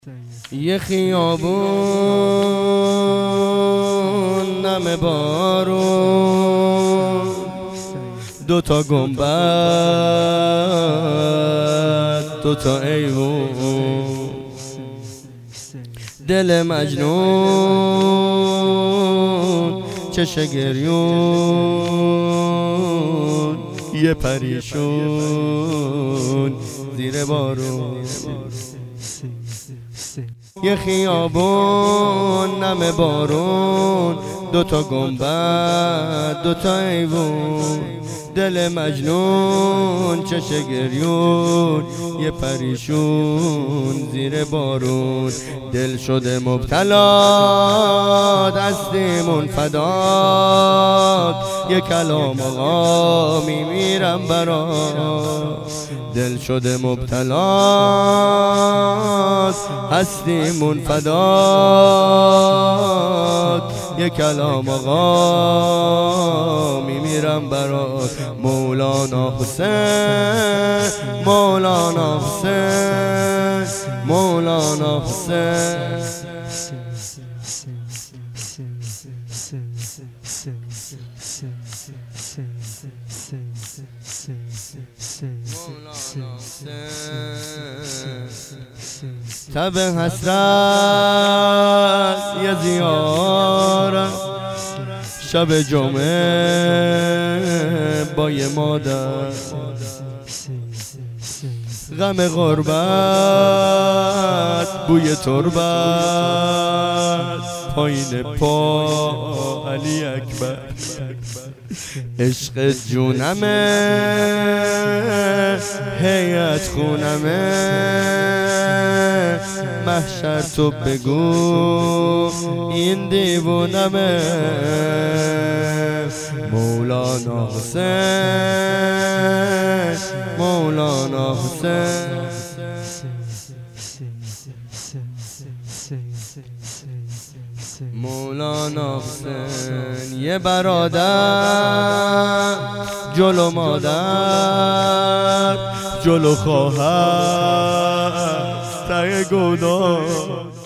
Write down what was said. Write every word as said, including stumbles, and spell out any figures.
یه خیابون نم بارون، دوتا گنبد دوتا ایوون، دل مجنون چش گریون، یه پریشون زیر بارون. یه خیابون نم بارون، دوتا گنبد دوتا ایوون، دل مجنون چش گریون، یه پریشون زیر بارون. دل شده مبتلا دستیمون فداد، یه کلام آقا میمیرم برات. دل شده مبتلا هستیمون فداد، یه کلام آقا میمیرم برات. مولانا حسین مولانا حسین مولانا حسین. تب حسرت یه زیارت، شب جمعه با یه مادر، غم غربت بوی تربت، پایین پا علی اکبر. عشق جونمه هیئت خونمه، محشر تو بگو این دیوونمه. مولانا حسین مولانا حسین. مولانا حسین یه برادر جلو مادر، جلو خواهر ته گودار،